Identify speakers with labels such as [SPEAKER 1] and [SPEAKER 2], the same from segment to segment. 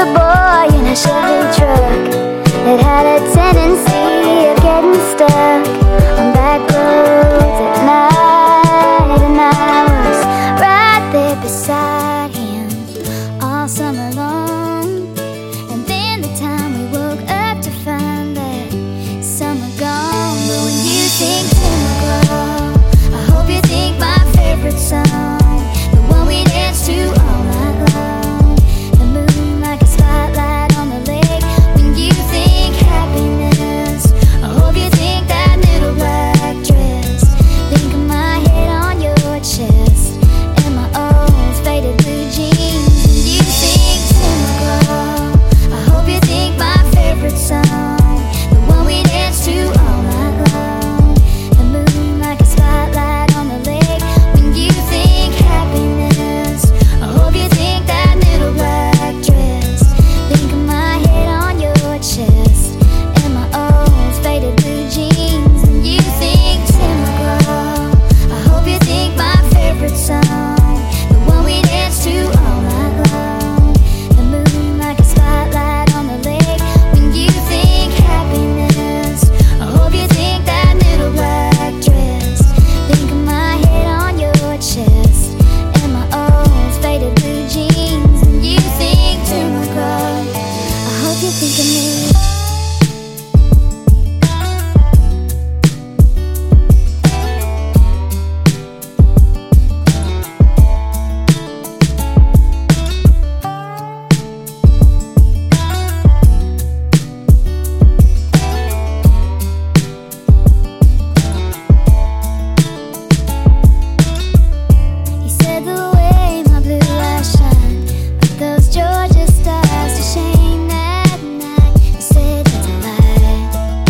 [SPEAKER 1] a boy in a Chevy truck that had a tendency of getting stuck on back roads at night, and I was right there beside him all summer long. And then the time we woke up to find that summer gone. But when you think Tim McGraw, I hope you think my favorite song, the one we danced to all night long, the moon like a spotlight on the lake. When you think happiness, I hope you think that little black dress. Think of my head on your chest and my old faded blue jeans. When you think Tim McGraw, I hope you think my favorite song, the one we danced to all night long, the moon like a spotlight on the lake. When you think happiness, I hope you think that little black dress. Think of my head on your chest and my old faded blue jeans. And you think Tim McGraw, I hope you think my favorite song, the one we danced to all night long, the moon like a spotlight on the lake. When you think happiness, I hope you think that little black dress. Think of my head on your chest and my old faded blue jeans. And you think Tim McGraw, I hope you think of me. He said the way my blue eyes shine put those Georgia stars to shame that night. He said that's a lie.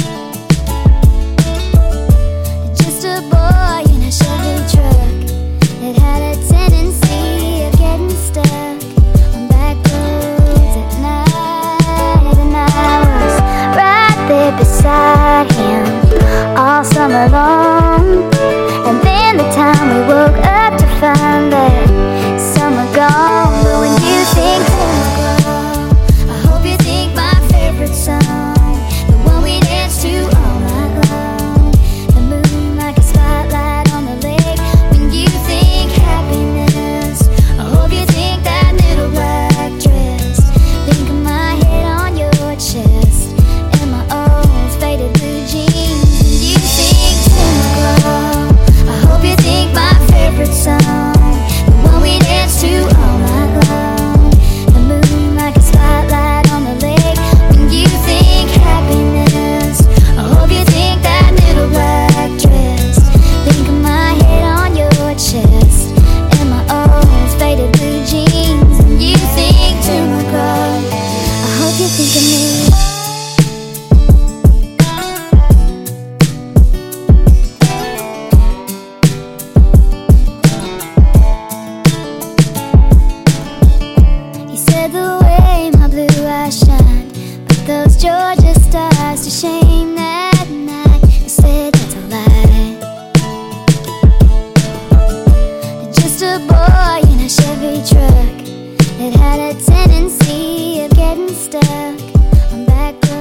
[SPEAKER 1] Just a boy in a Chevy truck that had a tendency of getting stuck on back roads at night, and I was right there beside him all summer long. And then the time we woke up to find that summer gone. But when you think Tim McGraw, I hope you think my favorite song, the one we danced to all night long, the moon like a spotlight on the lake. When you think happiness, I hope you think that little black dress. Think of my head on your chest and my old faded blue jeans. And you think Tim McGraw, I hope you think my favorite song, the one we danced to all night long, the moon like a spotlight on the lake. When you think happiness, I hope you think that little black dress. Think of my head on your chest and my old faded blue jeans. And you think Tim McGraw, I hope you think of me. He said the way my blue eyes shine put those Georgia stars to shame that night. He said that's a lie. Just a boy in a Chevy truck that had a tendency of getting stuck on back roads.